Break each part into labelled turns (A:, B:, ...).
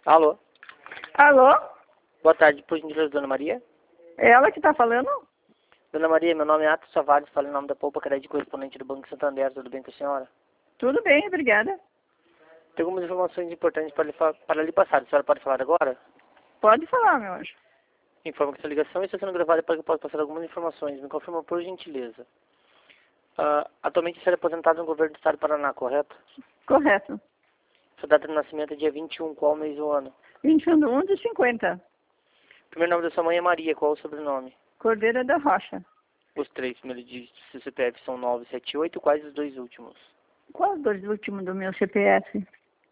A: Alô?
B: Alô?
A: Boa tarde, por gentileza, Dona Maria.
B: É ela que tá falando?
A: Dona Maria, meu nome é Atos Soares, falo em nome da Poupa Crédito, correspondente do Banco Santander. Tudo bem com a senhora?
B: Tudo bem, obrigada.
A: Tem algumas informações importantes para lhe passar. A senhora pode falar agora?
B: Pode falar, meu anjo.
A: Informo que essa ligação está sendo gravada para que eu possa passar algumas informações. Me confirma, por gentileza. Atualmente, a senhora é aposentada no governo do estado do Paraná, correto?
B: Correto.
A: Sua data de nascimento é dia 21, qual mês do ano?
B: 21 de 50.
A: O primeiro nome da sua mãe é Maria, qual o sobrenome?
B: Cordeira da Rocha.
A: Os três primeiros dígitos do seu CPF são 978, quais os dois últimos?
B: Qual os dois últimos do meu CPF?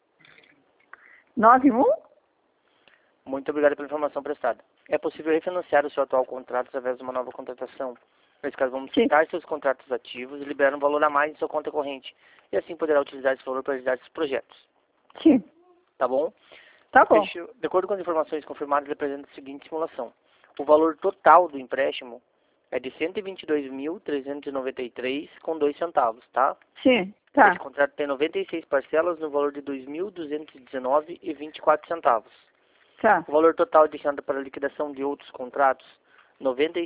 B: 91?
A: Muito obrigado pela informação prestada. É possível refinanciar o seu atual contrato através de uma nova contratação. Nesse caso, vamos
B: Sim.
A: quitar seus contratos ativos e liberar um valor a mais em sua conta corrente. E assim poderá utilizar esse valor para realizar esses projetos.
B: Sim.
A: Tá bom?
B: Tá bom.
A: De acordo com as informações confirmadas, ele apresenta a seguinte simulação. O valor total do empréstimo é de R$ 122.393 com 2 centavos, tá?
B: Sim, tá.
A: Esse contrato tem 96 parcelas no valor de R$ 2.219,24 centavos.
B: Tá.
A: O valor total destinado para a liquidação de outros contratos, R$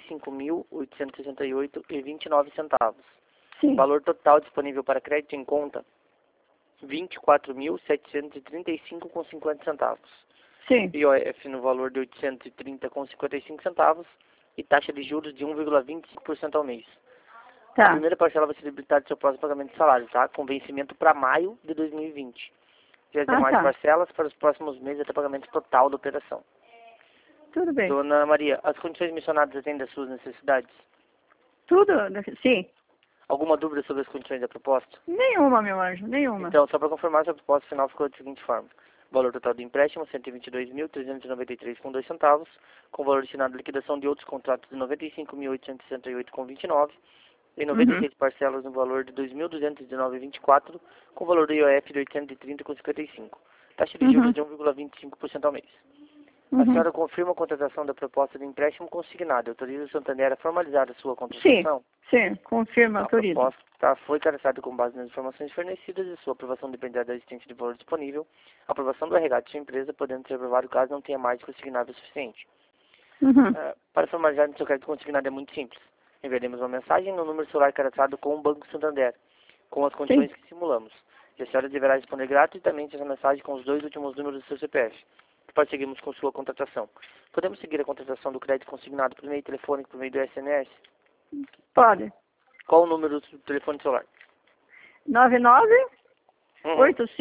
A: 95.868,29 centavos.
B: Sim.
A: O valor total disponível para crédito em conta, R$ 24.735,50 centavos.
B: Sim.
A: IOF no valor de R$ 830,55 centavos e taxa de juros de 1,25% ao mês. A
B: Tá.
A: primeira parcela vai ser debitada do seu próximo pagamento de salário, tá? Com vencimento para maio de 2020. E as demais
B: tá.
A: parcelas para os próximos meses até o pagamento total da operação.
B: Tudo bem.
A: Dona Maria, as condições mencionadas atendem às suas necessidades?
B: Tudo? Sim.
A: Alguma dúvida sobre as condições da proposta?
B: Nenhuma, meu anjo, nenhuma.
A: Então, só para confirmar, essa proposta final ficou da seguinte forma. Valor total do empréstimo, R$ 122.393,02 centavos, com valor destinado à liquidação de outros contratos de R$ 95.868,29 e 96 parcelas no valor de R$ 2.219,24, com valor do IOF de R$ 830,55. Taxa de juros de 1,25% ao mês. A senhora confirma a contratação da proposta de empréstimo consignado e autoriza o Santander a formalizar a sua
B: Sim.
A: contratação?
B: Sim. Confirma,
A: A
B: autoriza.
A: proposta foi cadastrada com base nas informações fornecidas e sua aprovação dependerá da existência de valor disponível. A aprovação do RH de sua empresa podendo ser aprovado caso não tenha mais consignado o suficiente. Para formalizar o seu crédito consignado é muito simples. Enviaremos uma mensagem no número celular cadastrado com o Banco Santander, com as condições que simulamos. E a senhora deverá responder gratuitamente essa mensagem com os dois últimos números do seu CPF. Depois seguimos com sua contratação. Podemos seguir a contratação do crédito consignado por meio telefônico, por meio do SMS?
B: Pode.
A: Qual o número do telefone celular?
B: 99
A: Uhum.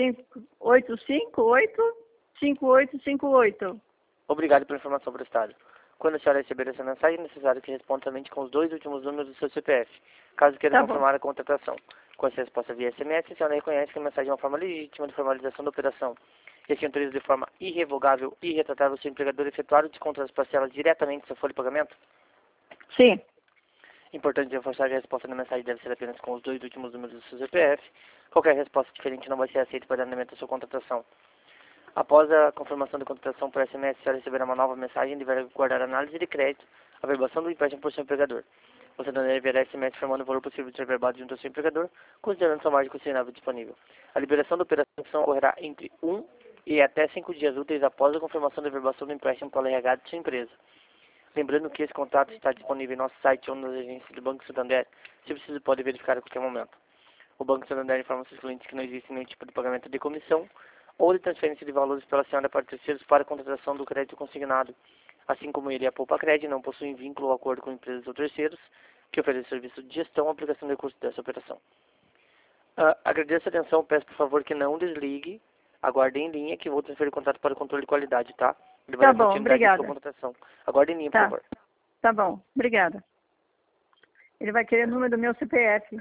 B: 8588
A: Obrigado pela informação prestada. Quando a senhora receber essa mensagem, é necessário que responda somente com os dois últimos números do seu CPF, caso queira confirmar a contratação. Com essa resposta via SMS, a senhora reconhece que a mensagem é uma forma legítima de formalização da operação e assim autoriza de forma irrevogável e irretratável o seu empregador a efetuar o desconto das parcelas diretamente da sua folha de pagamento?
B: Sim.
A: Importante reforçar que a resposta na mensagem deve ser apenas com os dois últimos números do seu CPF. Qualquer resposta diferente não vai ser aceita para andamento da sua contratação. Após a confirmação da contratação por SMS, a senhora receberá uma nova mensagem e deverá guardar a análise de crédito, a verbação do empréstimo por seu empregador. Você não deverá SMS informando o valor possível de ser verbado junto ao seu empregador, considerando sua margem consignável disponível. A liberação da operação ocorrerá entre 1 e até 5 dias úteis após a confirmação da verbação do empréstimo pelo RH de sua empresa. Lembrando que esse contrato está disponível em nosso site ou nas agências do Banco Santander, se precisa pode verificar a qualquer momento. O Banco Santander informa seus clientes que não existe nenhum tipo de pagamento de comissão ou de transferência de valores pela senhora para terceiros para a contratação do crédito consignado, assim como ele e a Poupa Crédito não possuem vínculo ou acordo com empresas ou terceiros que oferecem serviço de gestão ou aplicação de recursos dessa operação. Agradeço a atenção, peço por favor que não desligue, aguarde em linha que vou transferir o contrato para o controle de qualidade, tá? Ele vai
B: Tá
A: dar
B: bom,
A: continuidade à sua
B: obrigada.
A: contratação. Aguarde em linha, por favor.
B: Tá bom, obrigada. Ele vai querer o número do meu CPF.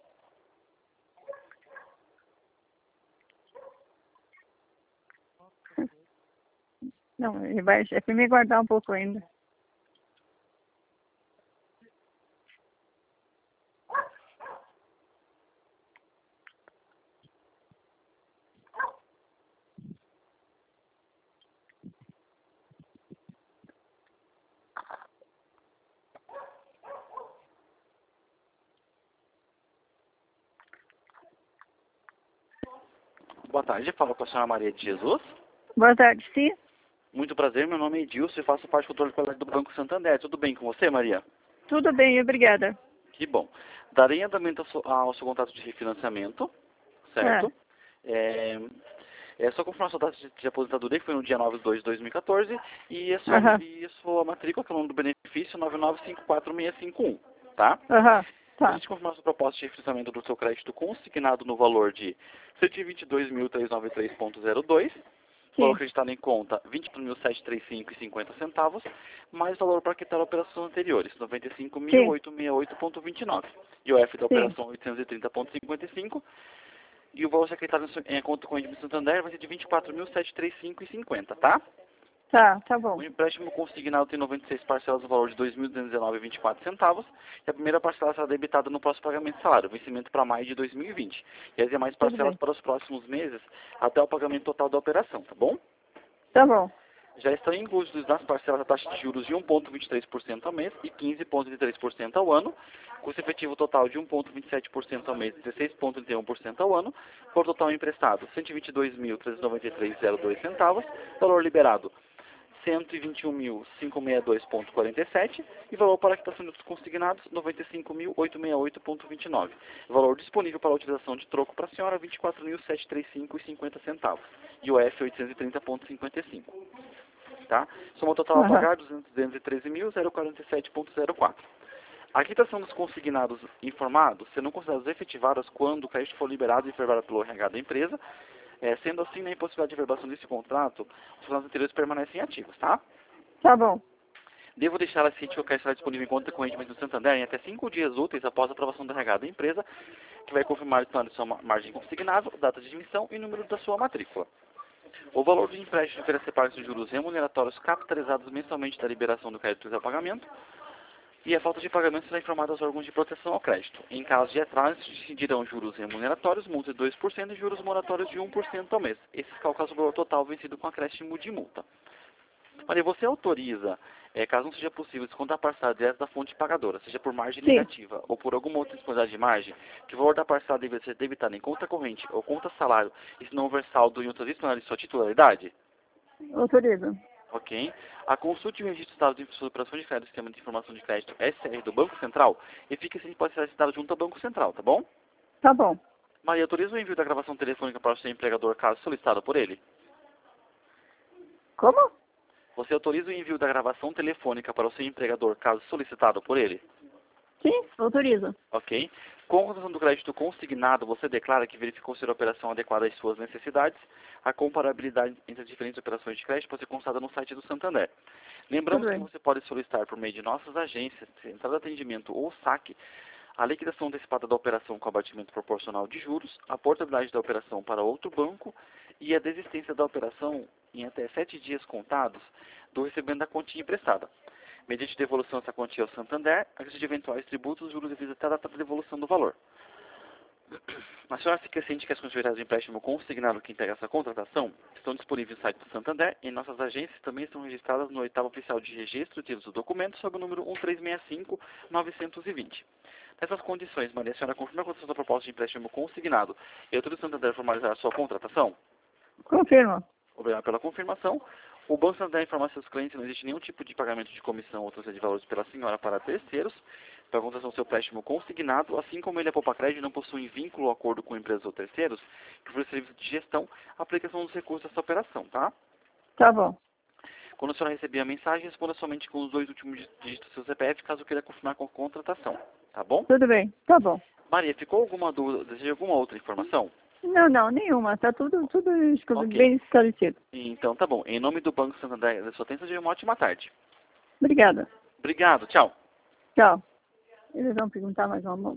B: Não, ele vai... É para me guardar um pouco ainda.
C: Boa tarde, falo com a senhora Maria de Jesus.
B: Boa tarde, sim.
C: Muito prazer, meu nome é Edilson e faço parte do controle de qualidade do Banco Santander. Tudo bem com você, Maria?
B: Tudo bem, obrigada.
C: Que bom. Darei andamento ao seu contrato de refinanciamento, certo? Só confirmar a sua data de aposentadoria, que foi no dia 9/2/2014, e a sua matrícula, que é o nome do benefício, 9954651, tá?
B: Tá.
C: A gente confirmar a sua proposta de refinanciamento do seu crédito consignado no valor de 122.393,02, valor acreditado em conta 20.735,50 centavos, mais valor para quitar operações anteriores, 95.868,29. E o F da operação 830,55. E o valor secretário em conta com o Edmilson Santander vai ser de 24.735,50, tá?
B: Tá bom.
C: O empréstimo consignado tem 96 parcelas no valor de 2.219,24 centavos. E a primeira parcela será debitada no próximo pagamento de salário, vencimento para maio de 2020. E as demais parcelas para os próximos meses até o pagamento total da operação, tá bom?
B: Tá bom.
C: Já estão incluídos nas parcelas a taxa de juros de 1,23% ao mês e 15,33% ao ano, custo efetivo total de 1,27% ao mês e 16,31% ao ano, por total emprestado 122.393,02 centavos, valor liberado 121.562,47 e valor para a quitação de consignados 95.868,29. Valor disponível para a utilização de troco para a senhora 24.735,50 centavos e o F 830,55. Tá? Soma total a pagar 213.047,04. A quitação dos consignados informados serão considerados efetivadas quando o crédito for liberado e verbado pelo RH da empresa. Sendo assim, na impossibilidade de verbação desse contrato, os contratos anteriores permanecem ativos, tá?
B: Tá bom.
C: Devo deixar a ciente que o crédito estará disponível em conta corrente do Santander em até 5 dias úteis após a aprovação do RH da empresa, que vai confirmar o estado de sua margem consignável, data de emissão e número da sua matrícula. O valor do empréstimo deverá ser pago de juros remuneratórios capitalizados mensalmente da liberação do crédito ao pagamento, e a falta de pagamento será informada aos órgãos de proteção ao crédito. Em caso de atraso, decidirão juros remuneratórios, multa de 2% e juros moratórios de 1% ao mês. Esses calculam o valor total vencido com acréscimo de multa. Maria, você autoriza, caso não seja possível, descontar a parcela direto da fonte pagadora, seja por margem negativa ou por alguma outra disponibilidade de margem, que o valor da parcela deve ser debitado em conta corrente ou conta salário, e se não houver saldo em outra disponibilidade de sua titularidade?
B: Autorizo.
C: Ok. A consulta e o registro de estado de operação de crédito do Sistema de Informação de Crédito SR do Banco Central eficazmente pode ser solicitado junto ao Banco Central, tá bom?
B: Tá bom.
C: Maria, autoriza o envio da gravação telefônica para o seu empregador caso solicitado por ele?
B: Como?
C: Você autoriza o envio da gravação telefônica para o seu empregador caso solicitado por ele?
B: Sim, autorizo.
C: Ok. Com a condição do crédito consignado, você declara que verificou ser a operação adequada às suas necessidades. A comparabilidade entre as diferentes operações de crédito pode ser constatada no site do Santander. Lembramos que você pode solicitar por meio de nossas agências, central de atendimento ou saque, a liquidação antecipada da operação com abatimento proporcional de juros, a portabilidade da operação para outro banco e a desistência da operação em até 7 dias contados do recebimento da quantia emprestada. Mediante devolução dessa quantia ao Santander, a de eventuais tributos, juros devidos até a data da devolução do valor. A senhora se ciente que as condições de empréstimo consignado que integra essa contratação estão disponíveis no site do Santander e nossas agências também estão registradas no oitavo oficial de registro de títulos do documento sob o número 1365920. Nessas condições, Maria, a senhora confirma a condição da proposta de empréstimo consignado e autoriza o Santander formalizar a sua contratação?
B: Confirmo.
C: Obrigado pela confirmação. O Banco Santander informa seus clientes que não existe nenhum tipo de pagamento de comissão ou transferência de valores pela senhora para terceiros, para a contratação do seu empréstimo consignado, assim como ele, a Poupa Crédito, não possui vínculo ou acordo com empresas ou terceiros que oferecem serviço de gestão, aplicação dos recursos dessa operação, tá?
B: Tá bom.
C: Quando a senhora receber a mensagem, responda somente com os 2 últimos dígitos do seu CPF, caso queira confirmar com a contratação, tá bom?
B: Tudo bem, tá bom.
C: Maria, ficou alguma dúvida, deseja alguma outra informação?
B: Não, nenhuma. Tá tudo bem esclarecido.
C: Então tá bom. Em nome do Banco Santander, da sua atenção, de uma ótima tarde.
B: Obrigada.
C: Obrigado, tchau.
B: Tchau. Eles vão perguntar mais uma